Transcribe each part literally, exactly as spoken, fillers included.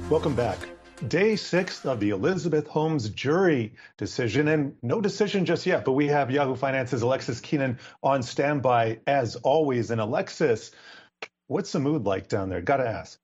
Welcome back. Day six of the Elizabeth Holmes jury decision, and no decision just yet, but we have Yahoo Finance's Alexis Keenan on standby as always. And Alexis, what's the mood like down there? Got to ask.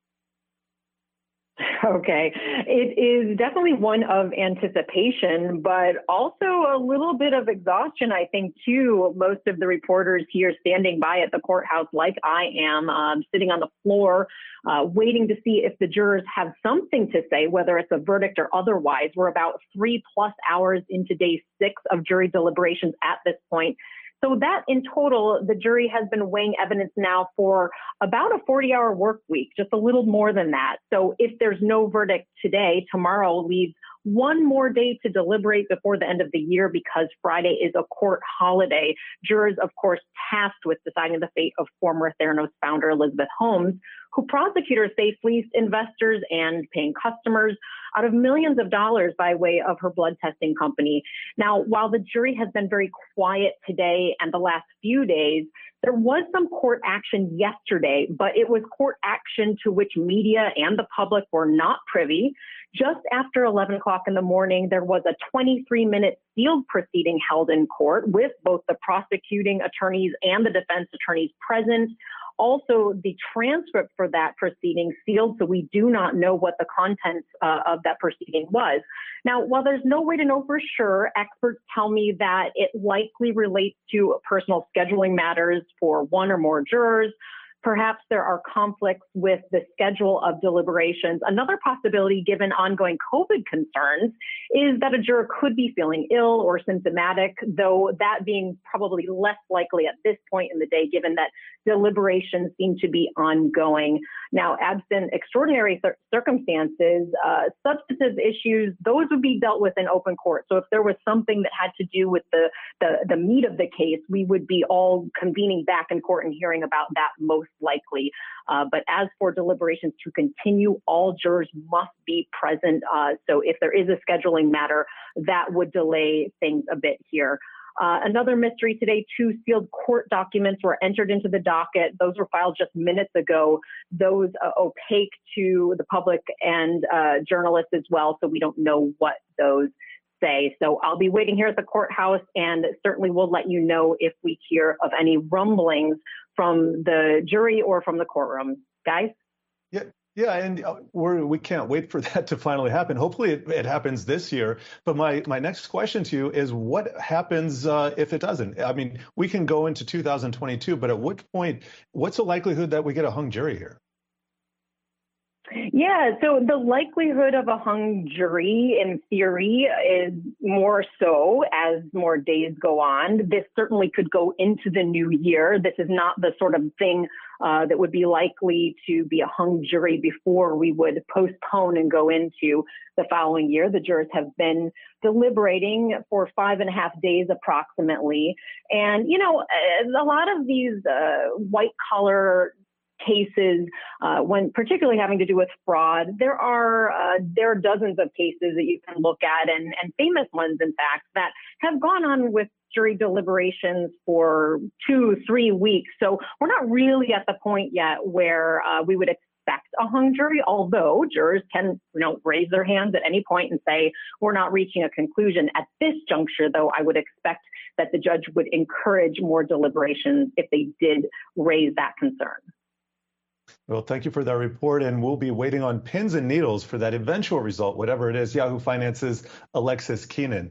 Okay. It is definitely one of anticipation, but also a little bit of exhaustion, I think, too. Most of the reporters here standing by at the courthouse, like I am, um, sitting on the floor, uh, waiting to see if the jurors have something to say, whether it's a verdict or otherwise. We're about three plus hours into day six of jury deliberations at this point. So that in total, the jury has been weighing evidence now for about a forty hour work week, just a little more than that. So if there's no verdict today, tomorrow leaves one more day to deliberate before the end of the year because Friday is a court holiday. Jurors, of course, tasked with deciding the fate of former Theranos founder Elizabeth Holmes, who prosecutors say fleeced investors and paying customers out of millions of dollars by way of her blood testing company. Now, while the jury has been very quiet today and the last few days, there was some court action yesterday, but it was court action to which media and the public were not privy. Just after eleven o'clock in the morning, there was a twenty-three minute sealed proceeding held in court with both the prosecuting attorneys and the defense attorneys present. Also, the transcript for that proceeding sealed, so we do not know what the contents uh, of that proceeding was. Now, while there's no way to know for sure, experts tell me that it likely relates to personal scheduling matters for one or more jurors. Perhaps there are conflicts with the schedule of deliberations. Another possibility, given ongoing COVID concerns, is that a juror could be feeling ill or symptomatic, though that being probably less likely at this point in the day, given that deliberations seem to be ongoing. Now, absent extraordinary cir- circumstances, uh, substantive issues, those would be dealt with in open court. So if there was something that had to do with the, the, the meat of the case, we would be all convening back in court and hearing about that most likely. Uh, but as for deliberations to continue, all jurors must be present. Uh, so if there is a scheduling matter, that would delay things a bit here. Uh, another mystery today, two sealed court documents were entered into the docket. Those were filed just minutes ago. Those uh, opaque to the public and uh, journalists as well, so we don't know what those say. So I'll be waiting here at the courthouse, and certainly we'll let you know if we hear of any rumblings from the jury or from the courtroom. Guys? Yeah. Yeah, and we're, we can't wait for that to finally happen. Hopefully it, it happens this year. But my, my next question to you is what happens uh, if it doesn't? I mean, we can go into two thousand twenty-two, but at what point, what's the likelihood that we get a hung jury here? Yeah, so the likelihood of a hung jury in theory is more so as more days go on. This certainly could go into the new year. This is not the sort of thing uh, that would be likely to be a hung jury before we would postpone and go into the following year. The jurors have been deliberating for five and a half days approximately. And, you know, a lot of these uh, white collar cases, uh, when particularly having to do with fraud, there are uh, there are dozens of cases that you can look at, and, and famous ones, in fact, that have gone on with jury deliberations for two, three weeks. So we're not really at the point yet where uh, we would expect a hung jury, although jurors can, you know, raise their hands at any point and say, we're not reaching a conclusion. At this juncture, though, I would expect that the judge would encourage more deliberations if they did raise that concern. Well, thank you for that report, and we'll be waiting on pins and needles for that eventual result, whatever it is. Yahoo Finance's Alexis Keenan.